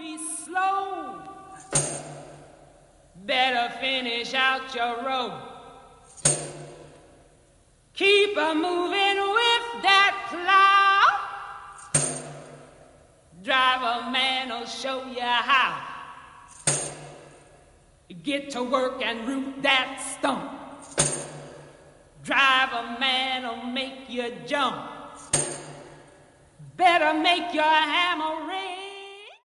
be slow. Better finish out your row. Keep a moving with that plow. Driver man'll show you how. Get to work and root that stump. Driver man'll make you jump. Better make your hammer ring.